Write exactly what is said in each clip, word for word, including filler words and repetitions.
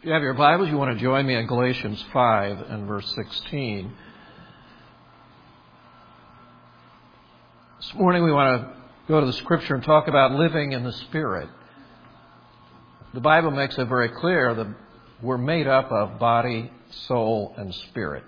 If you have your Bibles, you want to join me in Galatians five and verse sixteen. This morning we want to go to the Scripture and talk about living in the Spirit. The Bible makes it very clear that we're made up of body, soul, and spirit.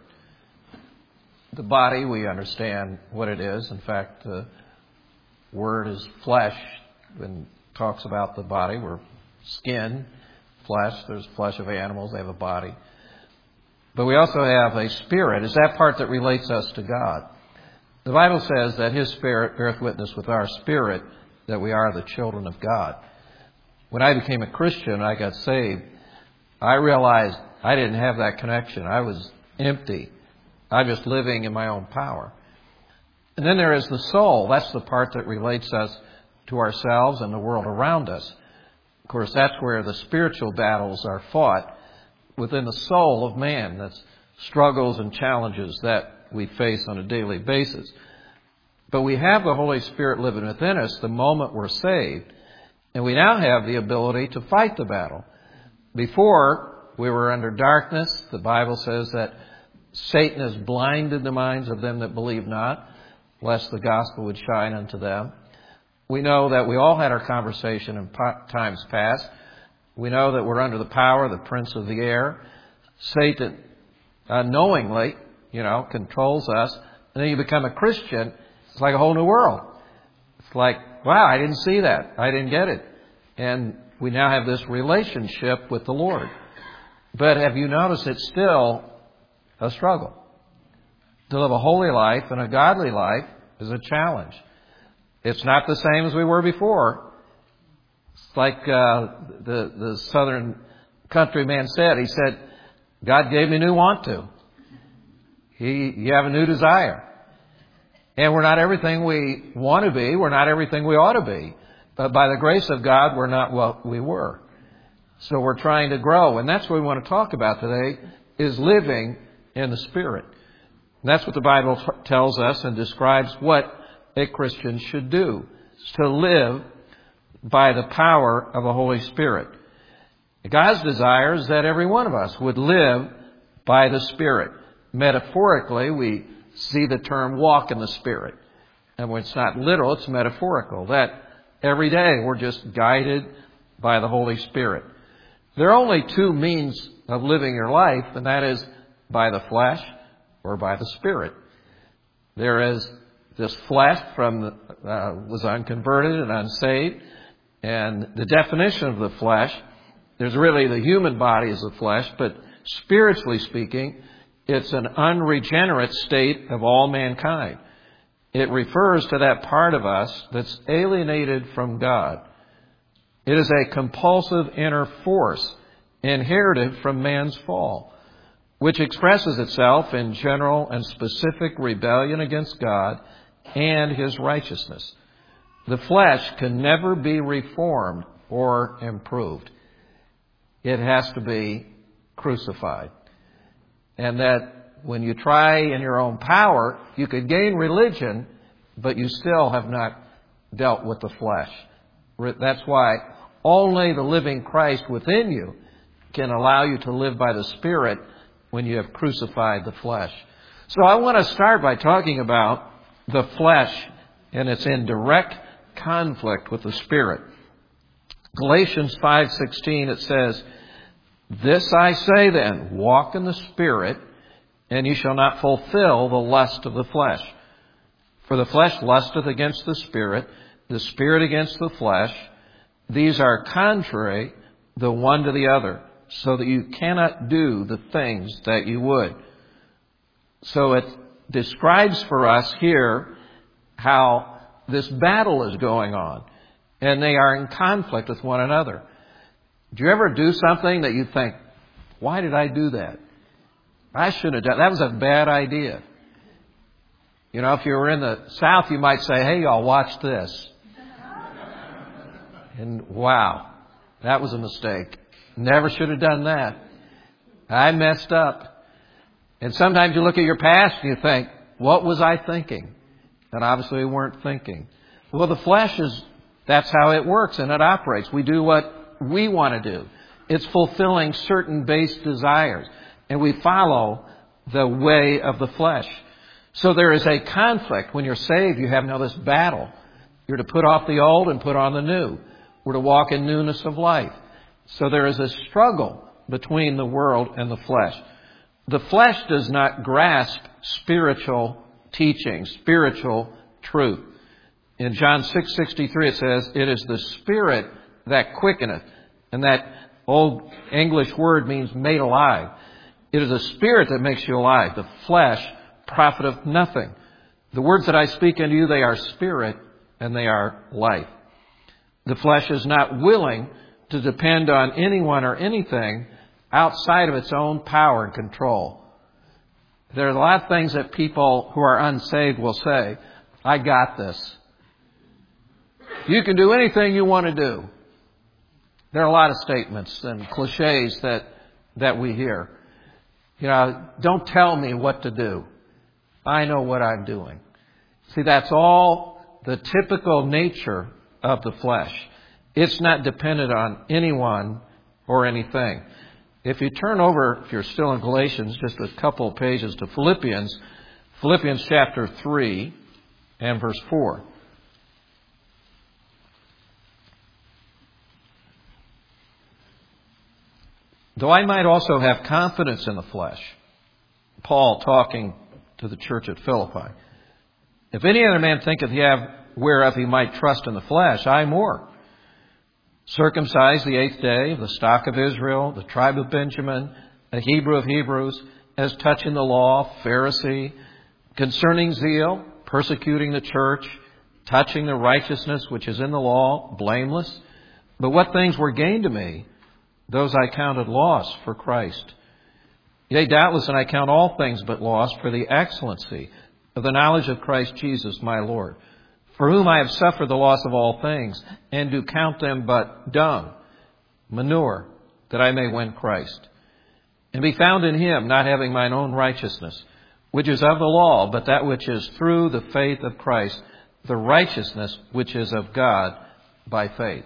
The body, we understand what it is. In fact, the word is flesh. When it talks about the body, we're skin, flesh. There's flesh of animals. They have a body. But we also have a spirit. It's that part that relates us to God. The Bible says that His Spirit beareth witness with our spirit that we are the children of God. When I became a Christian, I got saved, I realized I didn't have that connection. I was empty. I'm just living in my own power. And then there is the soul. That's the part that relates us to ourselves and the world around us. Of course, that's where the spiritual battles are fought within the soul of man. That's struggles and challenges that we face on a daily basis. But we have the Holy Spirit living within us the moment we're saved. And we now have the ability to fight the battle. Before, we were under darkness. The Bible says that Satan has blinded the minds of them that believe not, lest the gospel would shine unto them. We know that we all had our conversation in times past. We know that we're under the power of the prince of the air. Satan unknowingly, you know, controls us. And then you become a Christian, it's like a whole new world. It's like, wow, I didn't see that. I didn't get it. And we now have this relationship with the Lord. But have you noticed it's still a struggle? To live a holy life and a godly life is a challenge. It's not the same as we were before. It's like uh, the, the southern countryman said. He said, God gave me a new want to. He, you have a new desire. And we're not everything we want to be. We're not everything we ought to be. But by the grace of God, we're not what we were. So we're trying to grow. And that's what we want to talk about today, is living in the Spirit. And that's what the Bible t- tells us and describes what a Christian should do. Is to live by the power of the Holy Spirit. God's desire is that every one of us would live by the Spirit. Metaphorically, we see the term walk in the Spirit. And when it's not literal, it's metaphorical. That every day we're just guided by the Holy Spirit. There are only two means of living your life, and that is by the flesh or by the Spirit. There is this flesh from the, uh, was unconverted and unsaved. And the definition of the flesh, there's really the human body is the flesh, but spiritually speaking, it's an unregenerate state of all mankind. It refers to that part of us that's alienated from God. It is a compulsive inner force inherited from man's fall, which expresses itself in general and specific rebellion against God and His righteousness. The flesh can never be reformed or improved. It has to be crucified. And that when you try in your own power, you could gain religion, but you still have not dealt with the flesh. That's why only the living Christ within you can allow you to live by the Spirit when you have crucified the flesh. So I want to start by talking about the flesh, and it's in direct conflict with the Spirit. Galatians five sixteen, it says, "This I say then, walk in the Spirit, and ye shall not fulfill the lust of the flesh. For the flesh lusteth against the Spirit, the Spirit against the flesh. These are contrary the one to the other, so that you cannot do the things that you would." So it describes for us here how this battle is going on, and they are in conflict with one another. Do you ever do something that you think, why did I do that? I shouldn't have done that. That was a bad idea. You know, if you were in the South, you might say, hey, y'all, watch this. And wow, that was a mistake. Never should have done that. I messed up. And sometimes you look at your past and you think, what was I thinking? And obviously we weren't thinking. Well, the flesh is, that's how it works and it operates. We do what we want to do. It's fulfilling certain base desires. And we follow the way of the flesh. So there is a conflict. When you're saved, you have now this battle. You're to put off the old and put on the new. We're to walk in newness of life. So there is a struggle between the world and the flesh. The flesh does not grasp spiritual teaching, spiritual truth. In John six sixty-three it says, "It is the Spirit that quickeneth." And that old English word means made alive. It is the Spirit that makes you alive. The flesh profiteth nothing. The words that I speak unto you, they are spirit and they are life. The flesh is not willing to depend on anyone or anything outside of its own power and control. There are a lot of things that people who are unsaved will say, "I got this. You can do anything you want to do." There are a lot of statements and cliches that, that we hear. You know, "Don't tell me what to do. I know what I'm doing." See, that's all the typical nature of the flesh. It's not dependent on anyone or anything. If you turn over, if you're still in Galatians, just a couple of pages to Philippians, Philippians chapter three and verse four. "Though I might also have confidence in the flesh," Paul talking to the church at Philippi, "if any other man thinketh he have whereof he might trust in the flesh, I more. Circumcised the eighth day, of the stock of Israel, the tribe of Benjamin, a Hebrew of Hebrews, as touching the law, Pharisee, concerning zeal, persecuting the church, touching the righteousness which is in the law, blameless. But what things were gained to me, those I counted loss for Christ. Yea, doubtless, and I count all things but loss for the excellency of the knowledge of Christ Jesus my Lord, for whom I have suffered the loss of all things, and do count them but dung, manure, that I may win Christ, and be found in him, not having mine own righteousness, which is of the law, but that which is through the faith of Christ, the righteousness which is of God by faith."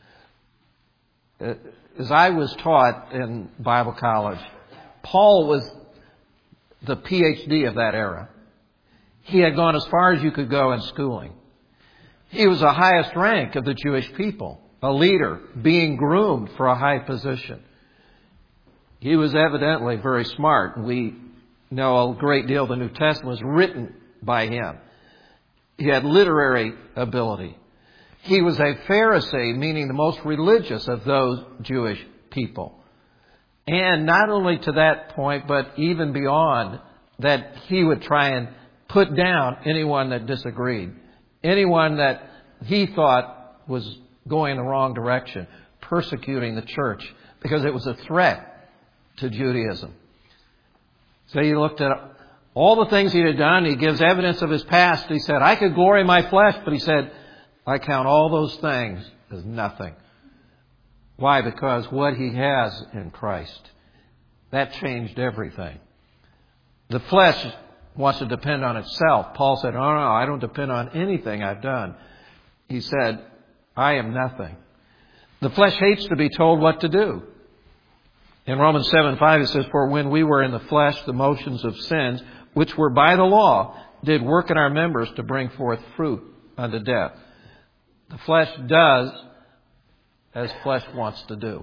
As I was taught in Bible college, Paul was the P H D of that era. He had gone as far as you could go in schooling. He was the highest rank of the Jewish people, a leader being groomed for a high position. He was evidently very smart. We know a great deal of the New Testament was written by him. He had literary ability. He was a Pharisee, meaning the most religious of those Jewish people. And not only to that point, but even beyond, that he would try and put down anyone that disagreed, anyone that he thought was going the wrong direction, persecuting the church, because it was a threat to Judaism. So he looked at all the things he had done. He gives evidence of his past. He said, "I could glory in my flesh," but he said, "I count all those things as nothing." Why? Because what he has in Christ, that changed everything. The flesh wants to depend on itself. Paul said, "Oh, no, I don't depend on anything I've done." He said, "I am nothing." The flesh hates to be told what to do. In Romans seven five it says, "For when we were in the flesh, the motions of sins, which were by the law, did work in our members to bring forth fruit unto death." The flesh does as flesh wants to do.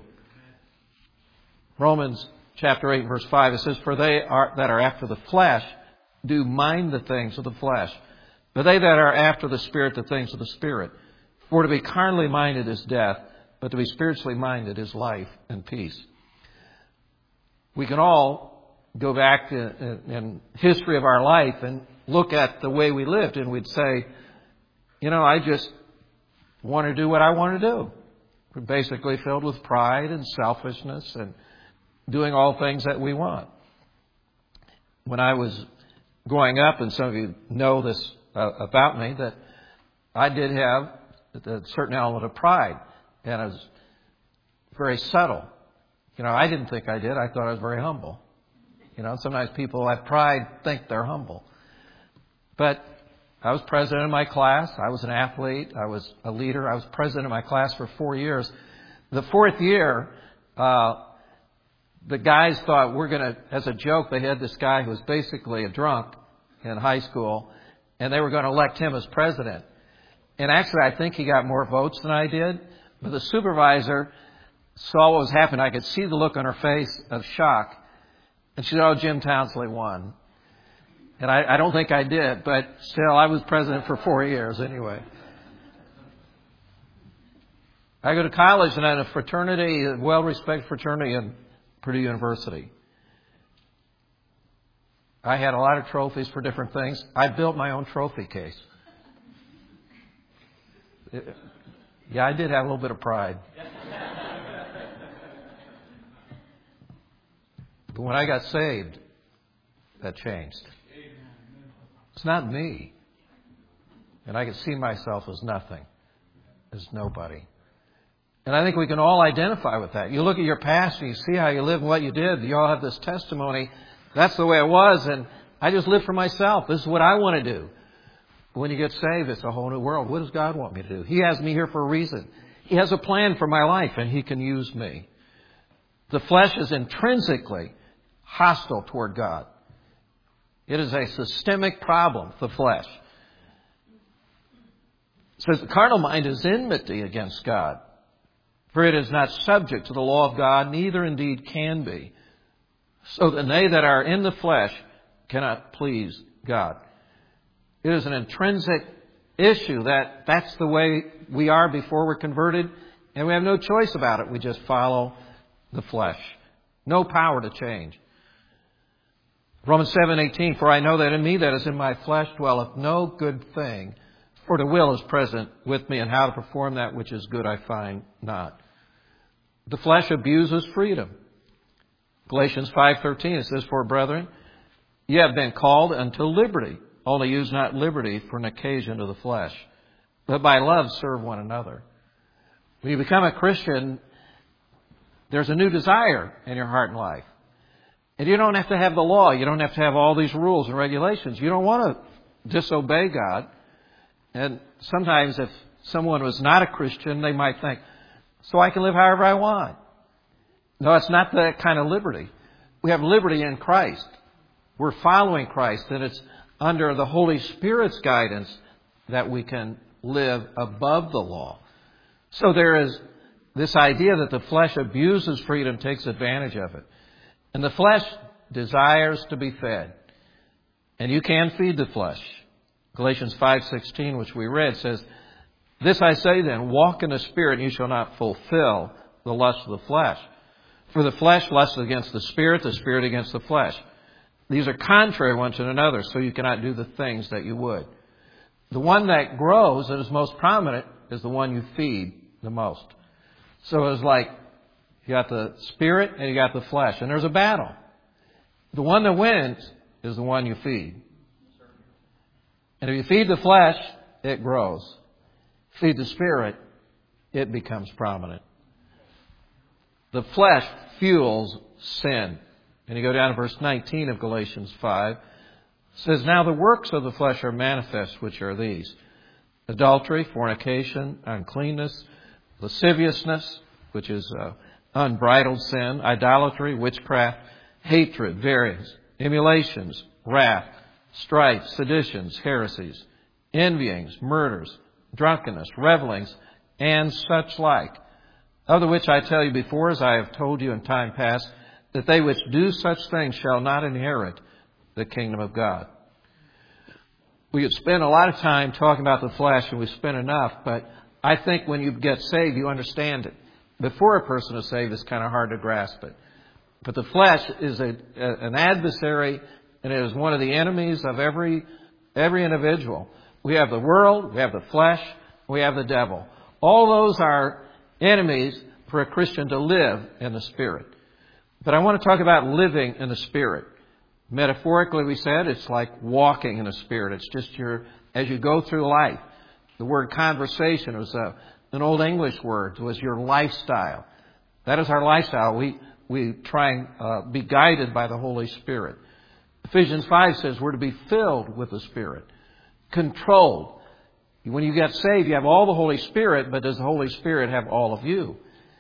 Romans chapter eight verse five, it says, "For they are that are after the flesh do mind the things of the flesh, but they that are after the Spirit, the things of the Spirit. For to be carnally minded is death, but to be spiritually minded is life and peace." We can all go back in, in history of our life and look at the way we lived, and we'd say, you know, I just want to do what I want to do. We're basically filled with pride and selfishness and doing all things that we want. When I was growing up, and some of you know this uh, about me, that I did have a certain element of pride, and I was very subtle. You know, I didn't think I did. I thought I was very humble. You know, sometimes people who have pride think they're humble. But I was president of my class. I was an athlete. I was a leader. I was president of my class for four years. The fourth year, uh, the guys thought we're going to, as a joke, they had this guy who was basically a drunk in high school, and they were going to elect him as president. And actually, I think he got more votes than I did. But the supervisor saw what was happening. I could see the look on her face of shock. And she said, oh, Jim Townsley won. And I, I don't think I did, but still, I was president for four years anyway. I go to college and I had a fraternity, a well-respected fraternity in Purdue University. I had a lot of trophies for different things. I built my own trophy case. It, yeah, I did have a little bit of pride. But when I got saved, that changed. It's not me. And I can see myself as nothing, as nobody. And I think we can all identify with that. You look at your past and you see how you lived and what you did. You all have this testimony. That's the way it was, and I just live for myself. This is what I want to do. When you get saved, it's a whole new world. What does God want me to do? He has me here for a reason. He has a plan for my life, and He can use me. The flesh is intrinsically hostile toward God. It is a systemic problem, the flesh. It says the carnal mind is enmity against God, for it is not subject to the law of God, neither indeed can be. So then they that are in the flesh cannot please God. It is an intrinsic issue that that's the way we are before we're converted, and we have no choice about it. We just follow the flesh. No power to change. Romans seven eighteen, for I know that in me that is in my flesh dwelleth no good thing, for the will is present with me, and how to perform that which is good I find not. The flesh abuses freedom. Galatians five thirteen, it says, for brethren, ye have been called unto liberty, only use not liberty for an occasion to the flesh, but by love serve one another. When you become a Christian, there's a new desire in your heart and life. And you don't have to have the law. You don't have to have all these rules and regulations. You don't want to disobey God. And sometimes if someone was not a Christian, they might think, so I can live however I want. No, it's not that kind of liberty. We have liberty in Christ. We're following Christ, and it's under the Holy Spirit's guidance that we can live above the law. So there is this idea that the flesh abuses freedom, takes advantage of it. And the flesh desires to be fed. And you can feed the flesh. Galatians five sixteen, which we read, says, this I say then, walk in the Spirit, and you shall not fulfill the lust of the flesh. For the flesh lusts against the Spirit, the Spirit against the flesh. These are contrary one to another, so you cannot do the things that you would. The one that grows and is most prominent is the one you feed the most. So it's like you got the Spirit and you got the flesh, and there's a battle. The one that wins is the one you feed. And if you feed the flesh, it grows. Feed the Spirit, it becomes prominent. The flesh fuels sin. And you go down to verse nineteen of Galatians five. It says, now the works of the flesh are manifest, which are these: adultery, fornication, uncleanness, lasciviousness, which is uh, unbridled sin, idolatry, witchcraft, hatred, variance, emulations, wrath, strife, seditions, heresies, envyings, murders, drunkenness, revelings, and such like. Of the which I tell you before, as I have told you in time past, that they which do such things shall not inherit the kingdom of God. We could spend a lot of time talking about the flesh, and we spend enough, but I think when you get saved, you understand it. Before a person is saved, it's kind of hard to grasp it. But the flesh is a, a, an adversary, and it is one of the enemies of every every individual. We have the world, we have the flesh, we have the devil. All those are enemies for a Christian to live in the Spirit. But I want to talk about living in the Spirit. Metaphorically, we said it's like walking in the Spirit. It's just your, as you go through life. The word conversation was a, an old English word. It was your lifestyle. That is our lifestyle. We, we try and uh, be guided by the Holy Spirit. Ephesians five says we're to be filled with the Spirit. Controlled. When you get saved, you have all the Holy Spirit, but does the Holy Spirit have all of you?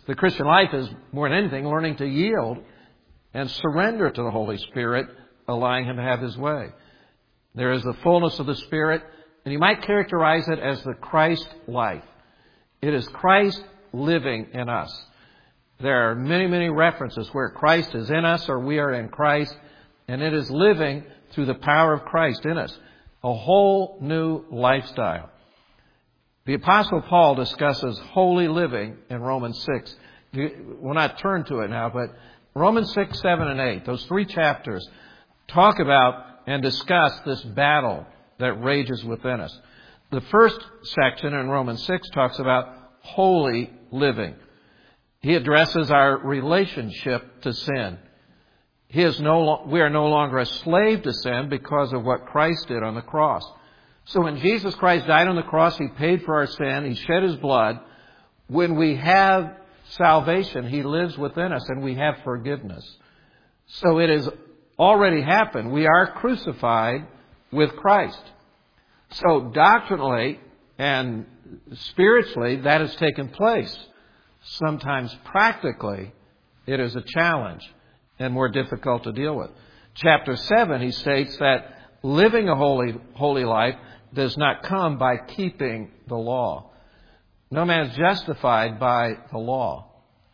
The Christian life is, more than anything, learning to yield and surrender to the Holy Spirit, allowing Him to have His way. There is the fullness of the Spirit, and you might characterize it as the Christ life. It is Christ living in us. There are many, many references where Christ is in us or we are in Christ, and it is living through the power of Christ in us. A whole new lifestyle. The Apostle Paul discusses holy living in Romans six. We'll not turn to it now, but Romans six, seven, and eight, those three chapters, talk about and discuss this battle that rages within us. The first section in Romans six talks about holy living. He addresses our relationship to sin. He is no, we are no longer a slave to sin because of what Christ did on the cross. So when Jesus Christ died on the cross, He paid for our sin. He shed His blood. When we have salvation, He lives within us and we have forgiveness. So it has already happened. We are crucified with Christ. So doctrinally and spiritually, that has taken place. Sometimes practically, it is a challenge and more difficult to deal with. Chapter seven, he states that living a holy, holy life does not come by keeping the law. No man is justified by the law.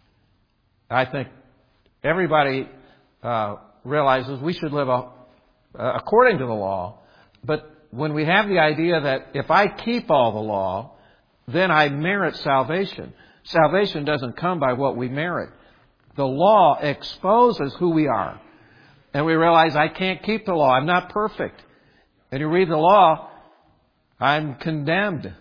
I think everybody uh, realizes we should live a, uh, according to the law. But when we have the idea that if I keep all the law, then I merit salvation. Salvation doesn't come by what we merit. The law exposes who we are. And we realize I can't keep the law. I'm not perfect. And you read the law, I'm condemned.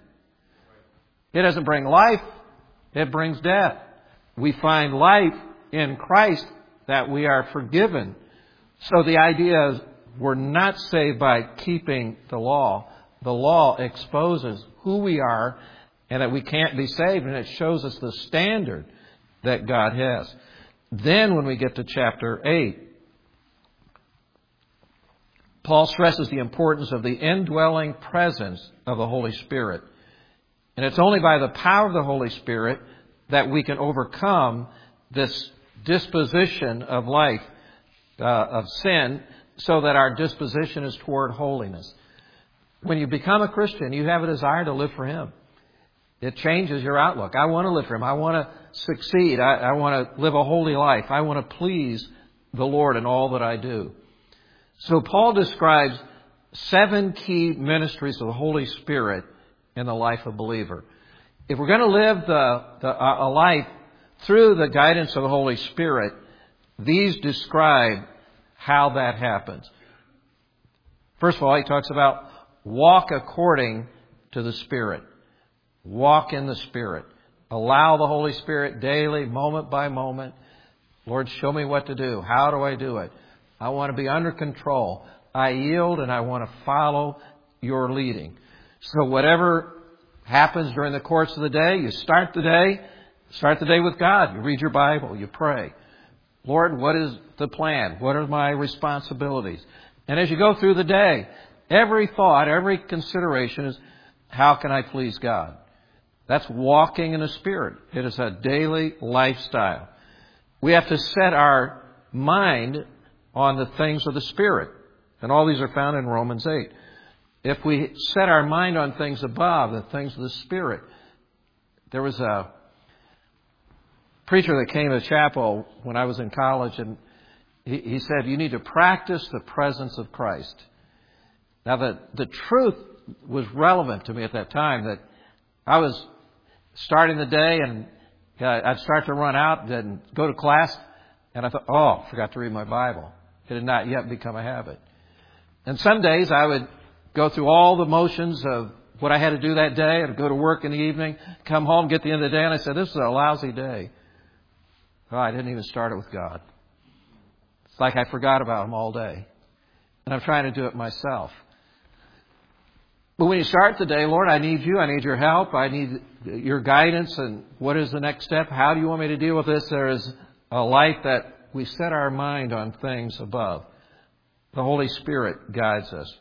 It doesn't bring life. It brings death. We find life in Christ that we are forgiven. So the idea is we're not saved by keeping the law. The law exposes who we are and that we can't be saved. And it shows us the standard that God has. Then when we get to chapter eight, Paul stresses the importance of the indwelling presence of the Holy Spirit. And it's only by the power of the Holy Spirit that we can overcome this disposition of life, uh, of sin, so that our disposition is toward holiness. When you become a Christian, you have a desire to live for Him. It changes your outlook. I want to live for Him. I want to succeed. I, I want to live a holy life. I want to please the Lord in all that I do. So Paul describes seven key ministries of the Holy Spirit in the life of a believer. If we're going to live the, the, a life through the guidance of the Holy Spirit, these describe how that happens. First of all, he talks about walk according to the Spirit. Walk in the Spirit. Allow the Holy Spirit daily, moment by moment. Lord, show me what to do. How do I do it? I want to be under control. I yield and I want to follow your leading. So whatever happens during the course of the day, you start the day, start the day with God. You read your Bible, you pray. Lord, what is the plan? What are my responsibilities? And as you go through the day, every thought, every consideration is, how can I please God? That's walking in the Spirit. It is a daily lifestyle. We have to set our mind on the things of the Spirit. And all these are found in Romans eight. If we set our mind on things above, the things of the Spirit. There was a preacher that came to chapel when I was in college, and he, he said, you need to practice the presence of Christ. Now, the, the truth was relevant to me at that time, that I was starting the day and I'd start to run out and go to class, and I thought, oh, I forgot to read my Bible. It had not yet become a habit. And some days I would go through all the motions of what I had to do that day. I'd go to work in the evening, come home, get to the end of the day, and I said, this is a lousy day. Oh, I didn't even start it with God. It's like I forgot about Him all day. And I'm trying to do it myself. But when you start the day, Lord, I need you. I need your help. I need your guidance. And what is the next step? How do you want me to deal with this? There is a life that we set our mind on things above. The Holy Spirit guides us.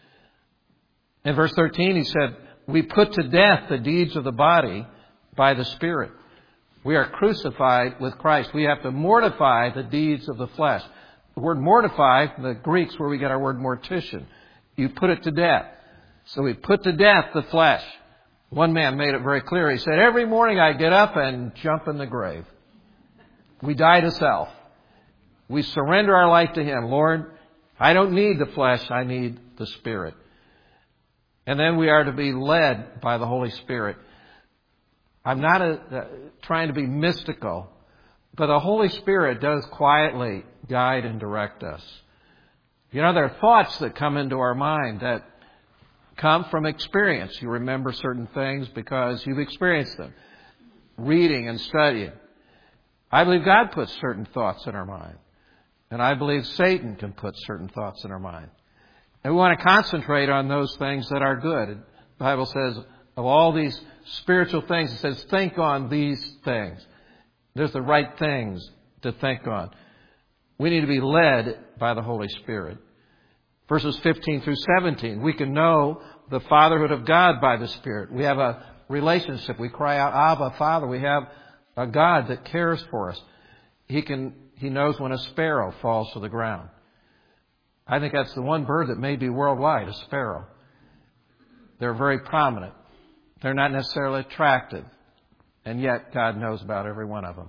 In verse thirteen, he said, we put to death the deeds of the body by the Spirit. We are crucified with Christ. We have to mortify the deeds of the flesh. The word mortify, the Greek's where we get our word mortician. You put it to death. So we put to death the flesh. One man made it very clear. He said, every morning I get up and jump in the grave. We die to self. We surrender our life to Him. Lord, I don't need the flesh. I need the Spirit. And then we are to be led by the Holy Spirit. I'm not a, uh, trying to be mystical, but the Holy Spirit does quietly guide and direct us. You know, there are thoughts that come into our mind that come from experience. You remember certain things because you've experienced them. Reading and studying. I believe God puts certain thoughts in our mind. And I believe Satan can put certain thoughts in our mind. And we want to concentrate on those things that are good. The Bible says, of all these spiritual things, it says, think on these things. There's the right things to think on. We need to be led by the Holy Spirit. Verses fifteen through seventeen, we can know the fatherhood of God by the Spirit. We have a relationship. We cry out, Abba, Father. We have a God that cares for us. He can, He knows when a sparrow falls to the ground. I think that's the one bird that may be worldwide, a sparrow. They're very prominent. They're not necessarily attractive. And yet God knows about every one of them.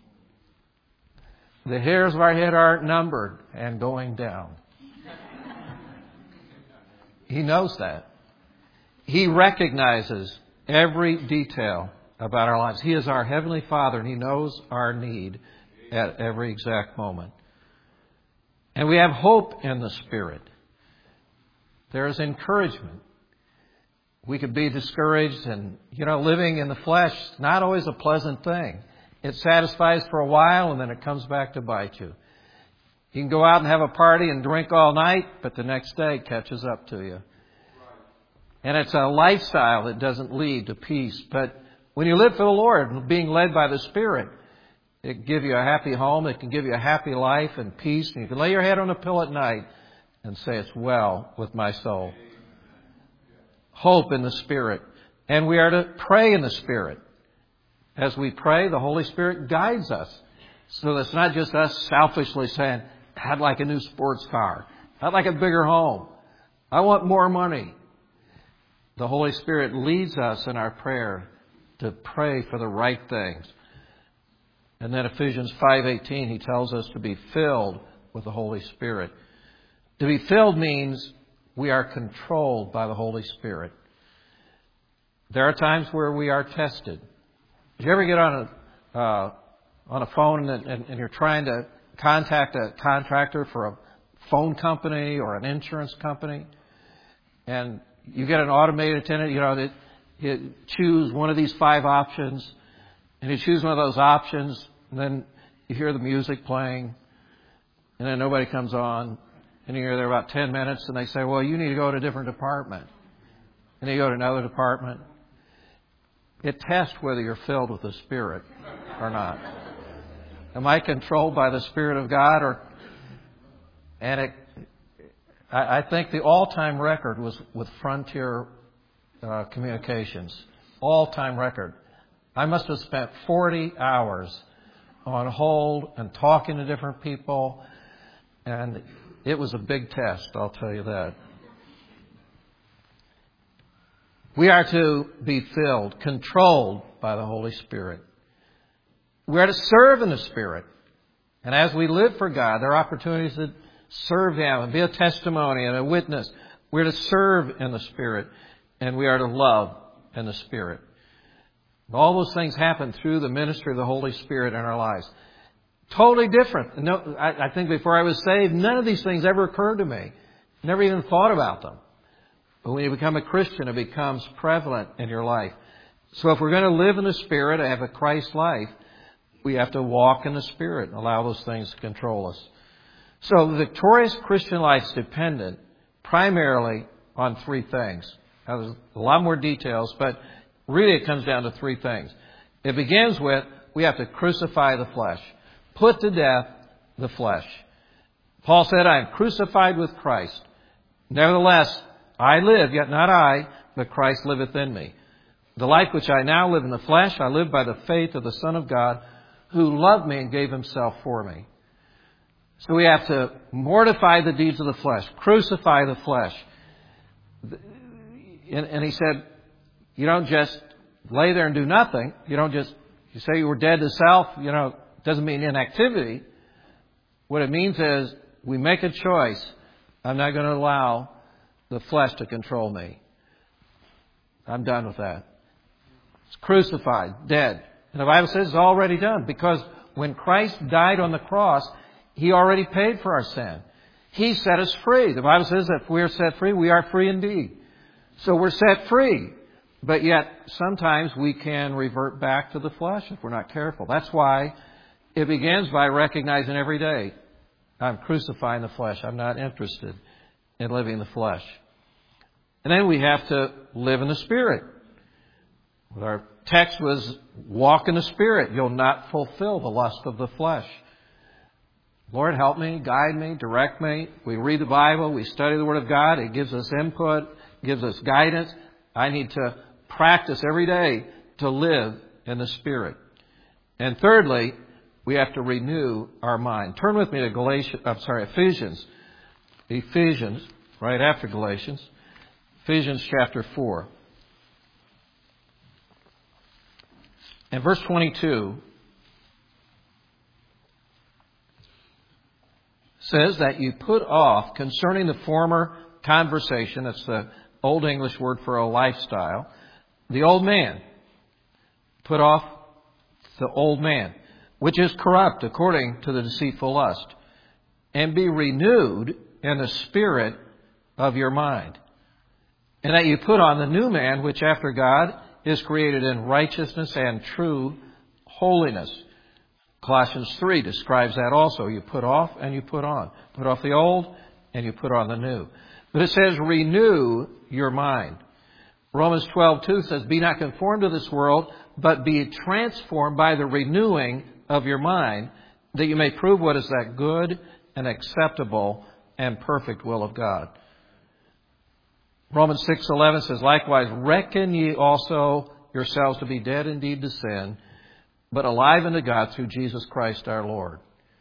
The hairs of our head are numbered and going down. He knows that. He recognizes every detail about our lives. He is our Heavenly Father, and He knows our need at every exact moment. And we have hope in the Spirit. There is encouragement. We could be discouraged, and, you know, living in the flesh is not always a pleasant thing. It satisfies for a while, and then it comes back to bite you. You can go out and have a party and drink all night, but the next day it catches up to you. And it's a lifestyle that doesn't lead to peace. But when you live for the Lord, being led by the Spirit, it can give you a happy home. It can give you a happy life and peace. And you can lay your head on a pillow at night and say, it's well with my soul. Hope in the Spirit. And we are to pray in the Spirit. As we pray, the Holy Spirit guides us. So it's not just us selfishly saying, I'd like a new sports car. I'd like a bigger home. I want more money. The Holy Spirit leads us in our prayer to pray for the right things. And then Ephesians five eighteen, he tells us to be filled with the Holy Spirit. To be filled means we are controlled by the Holy Spirit. There are times where we are tested. Did you ever get on a uh, on a phone and, and, and you're trying to contact a contractor for a phone company or an insurance company, and you get an automated attendant, you know, that you choose one of these five options, and you choose one of those options, and then you hear the music playing, and then nobody comes on, and you're there about ten minutes, and they say, well, you need to go to a different department. And you go to another department. It tests whether you're filled with the Spirit or not. Am I controlled by the Spirit of God? Or, and it, I, I think the all-time record was with Frontier uh, Communications. All-time record. I must have spent forty hours on hold and talking to different people. And it was a big test, I'll tell you that. We are to be filled, controlled by the Holy Spirit. We are to serve in the Spirit. And as we live for God, there are opportunities to serve Him and be a testimony and a witness. We're to serve in the Spirit, and we are to love in the Spirit. All those things happen through the ministry of the Holy Spirit in our lives. Totally different. No, I, I think before I was saved, none of these things ever occurred to me. Never even thought about them. But when you become a Christian, it becomes prevalent in your life. So if we're going to live in the Spirit and have a Christ life, we have to walk in the Spirit and allow those things to control us. So the victorious Christian life is dependent primarily on three things. Now, there's a lot more details, but really it comes down to three things. It begins with we have to crucify the flesh. Put to death the flesh. Paul said, I am crucified with Christ. Nevertheless, I live, yet not I, but Christ liveth in me. The life which I now live in the flesh, I live by the faith of the Son of God, who loved me and gave himself for me. So we have to mortify the deeds of the flesh, crucify the flesh. And he said, you don't just lay there and do nothing. You don't just, you say you were dead to self, you know, it doesn't mean inactivity. What it means is we make a choice. I'm not going to allow the flesh to control me. I'm done with that. It's crucified, dead. And the Bible says it's already done, because when Christ died on the cross, he already paid for our sin. He set us free. The Bible says that if we are set free, we are free indeed. So we're set free. But yet, sometimes we can revert back to the flesh if we're not careful. That's why it begins by recognizing every day, I'm crucifying the flesh. I'm not interested in living in the flesh. And then we have to live in the Spirit. Our text was, walk in the Spirit. You'll not fulfill the lust of the flesh. Lord, help me, guide me, direct me. We read the Bible, we study the Word of God. It gives us input, gives us guidance. I need to practice every day to live in the Spirit. And thirdly, we have to renew our mind. Turn with me to Galatians, I'm sorry, Ephesians. Ephesians, right after Galatians. Ephesians chapter four. And verse twenty-two says that you put off concerning the former conversation, that's the Old English word for a lifestyle, the old man. Put off the old man, which is corrupt according to the deceitful lust, and be renewed in the spirit of your mind. And that you put on the new man, which after God is created in righteousness and true holiness. Colossians three describes that also. You put off and you put on. Put off the old and you put on the new. But it says renew your mind. Romans twelve two says, be not conformed to this world, but be transformed by the renewing of your mind, that you may prove what is that good and acceptable and perfect will of God. Romans six eleven says, likewise, reckon ye also yourselves to be dead indeed to sin, but alive unto God through Jesus Christ our Lord.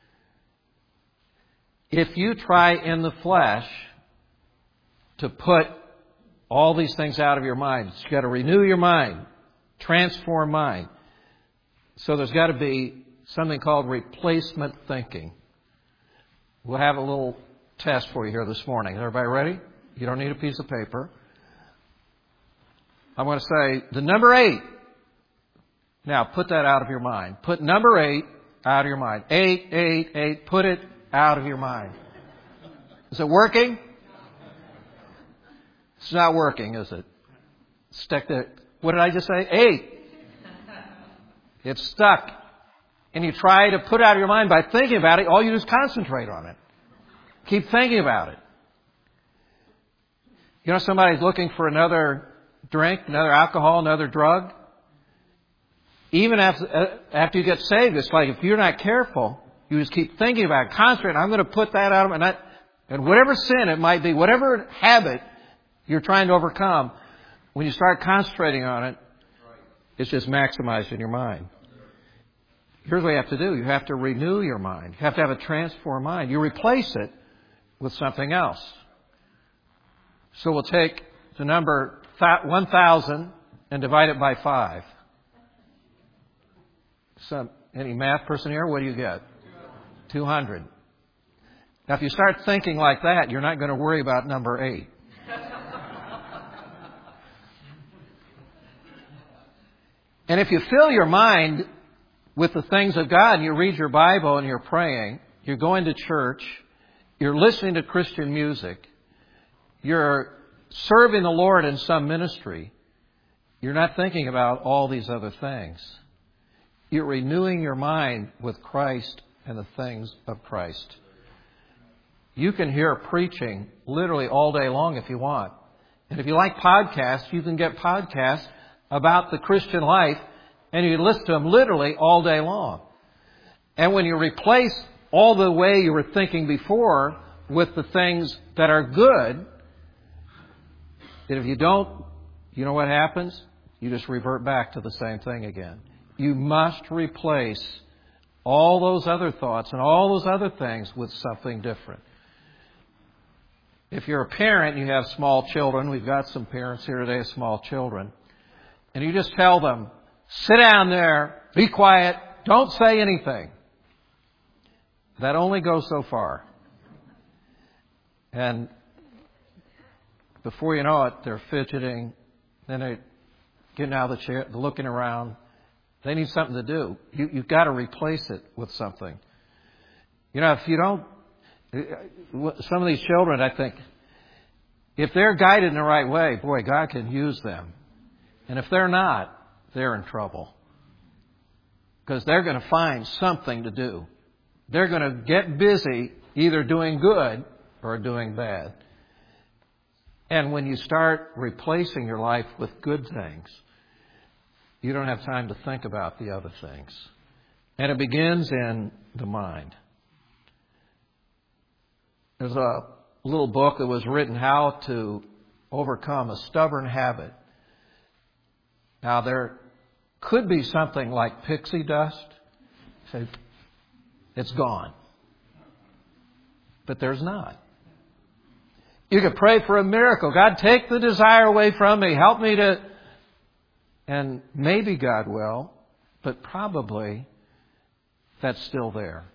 If you try in the flesh to put all these things out of your mind, you've got to renew your mind, transform mind. So there's got to be something called replacement thinking. We'll have a little test for you here this morning. Is everybody ready? You don't need a piece of paper. I'm going to say the number eight. Now, put that out of your mind. Put number eight out of your mind. Eight, eight, eight. Put it out of your mind. Is it working? It's not working, is it? Stick the, what did I just say? Eight. It's stuck. And you try to put it out of your mind by thinking about it. All you do is concentrate on it. Keep thinking about it. You know, somebody's looking for another drink, another alcohol, another drug. Even after, after you get saved, it's like if you're not careful, you just keep thinking about it, concentrate. I'm going to put that out of my, and, and whatever sin it might be, whatever habit you're trying to overcome, when you start concentrating on it, it's just maximized in your mind. Here's what you have to do. You have to renew your mind. You have to have a transformed mind. You replace it with something else. So we'll take the number one thousand and divide it by five. Some, any math person here? What do you get? two hundred. Now, if you start thinking like that, you're not going to worry about number eight. And if you fill your mind with the things of God, and you read your Bible and you're praying, you're going to church, you're listening to Christian music, you're serving the Lord in some ministry, you're not thinking about all these other things. You're renewing your mind with Christ and the things of Christ. You can hear preaching literally all day long if you want. And if you like podcasts, you can get podcasts about the Christian life, and you can listen to them literally all day long. And when you replace all the way you were thinking before with the things that are good, and if you don't, you know what happens? you just revert back to the same thing again. You must replace all those other thoughts and all those other things with something different. If you're a parent and you have small children, we've got some parents here today with small children, and you just tell them, sit down there, be quiet, don't say anything. That only goes so far. And before you know it, they're fidgeting, then they're getting out of the chair, looking around. They need something to do. You, you've got to replace it with something. You know, if you don't, some of these children, I think, if they're guided in the right way, boy, God can use them. And if they're not, they're in trouble. Because they're going to find something to do. They're going to get busy either doing good or doing bad. And when you start replacing your life with good things, you don't have time to think about the other things. And it begins in the mind. There's a little book that was written, How to Overcome a Stubborn Habit. Now, there could be something like pixie dust. Say, it's gone. But there's not. You could pray for a miracle. God, take the desire away from me. Help me to... And maybe God will, but probably that's still there.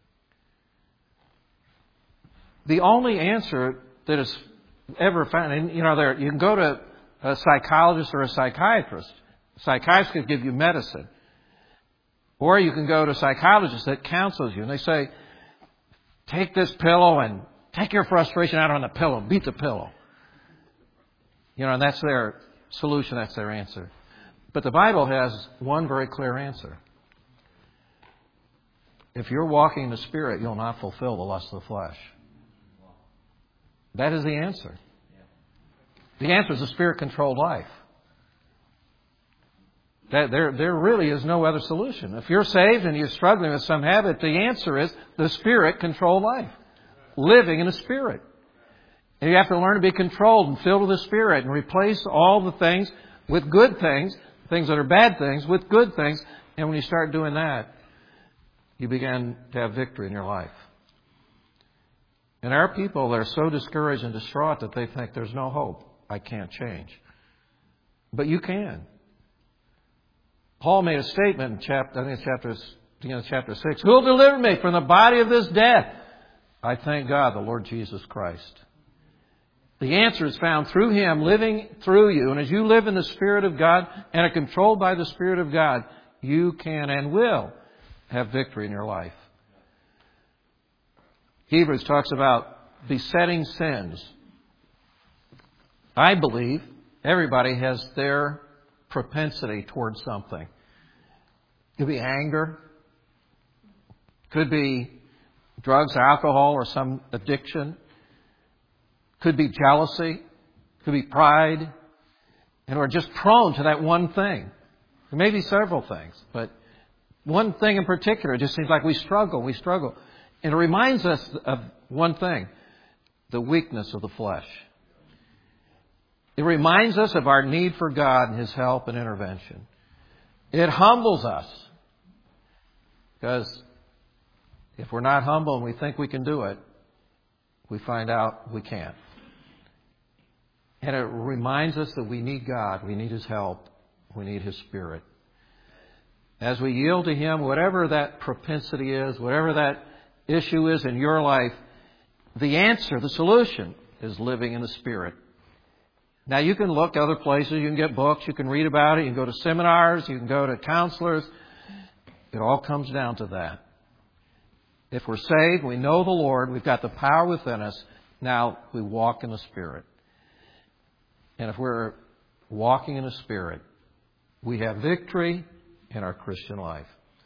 The only answer that is ever found, and you know, there you can go to a psychologist or a psychiatrist. A psychiatrist could give you medicine. Or you can go to a psychologist that counsels you, and they say, take this pillow and take your frustration out on the pillow. Beat the pillow. You know, and that's their solution. That's their answer. But the Bible has one very clear answer. If you're walking in the Spirit, you'll not fulfill the lust of the flesh. That is the answer. The answer is a Spirit-controlled life. That there, there really is no other solution. If you're saved and you're struggling with some habit, the answer is the Spirit-controlled life. Living in the Spirit. And you have to learn to be controlled and filled with the Spirit and replace all the things with good things, things that are bad things, with good things. And when you start doing that, you begin to have victory in your life. And our people, they're so discouraged and distraught that they think there's no hope. I can't change. But you can. Paul made a statement in chapter, I think it's chapter, beginning of chapter six. Who will deliver me from the body of this death? I thank God, the Lord Jesus Christ. The answer is found through Him, living through you. And as you live in the Spirit of God and are controlled by the Spirit of God, you can and will have victory in your life. Hebrews talks about besetting sins. I believe everybody has their propensity towards something. It could be anger. Could be drugs, alcohol, or some addiction. Could be jealousy. Could be pride. And we're just prone to that one thing. There may be several things, but one thing in particular, it just seems like we struggle, we struggle. And it reminds us of one thing, the weakness of the flesh. It reminds us of our need for God and His help and intervention. It humbles us. Because if we're not humble and we think we can do it, we find out we can't. And it reminds us that we need God, we need His help, we need His Spirit. As we yield to Him, whatever that propensity is, whatever that issue is in your life, the answer, the solution, is living in the Spirit. Now, you can look other places. You can get books. You can read about it. You can go to seminars. You can go to counselors. It all comes down to that. If we're saved, we know the Lord. We've got the power within us. Now, we walk in the Spirit. And if we're walking in the Spirit, we have victory in our Christian life.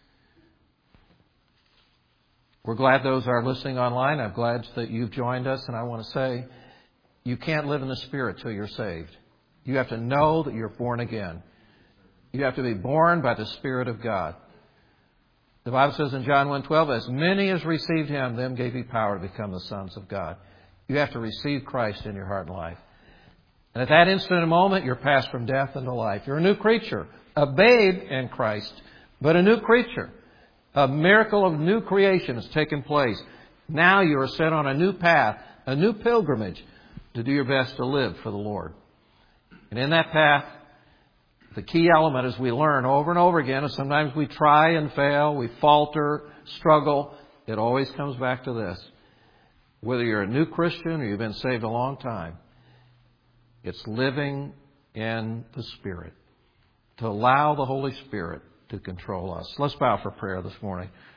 We're glad those are listening online. I'm glad that you've joined us. And I want to say, you can't live in the Spirit till you're saved. You have to know that you're born again. You have to be born by the Spirit of God. The Bible says in John one twelve, as many as received Him, them gave He power to become the sons of God. You have to receive Christ in your heart and life. And at that instant and moment, you're passed from death into life. You're a new creature, a babe in Christ, but a new creature. A miracle of new creation has taken place. Now you are set on a new path, a new pilgrimage to do your best to live for the Lord. And in that path, the key element, as we learn over and over again, is sometimes we try and fail, we falter, struggle. It always comes back to this. Whether you're a new Christian or you've been saved a long time, it's living in the Spirit, to allow the Holy Spirit to control us. Let's bow for prayer this morning.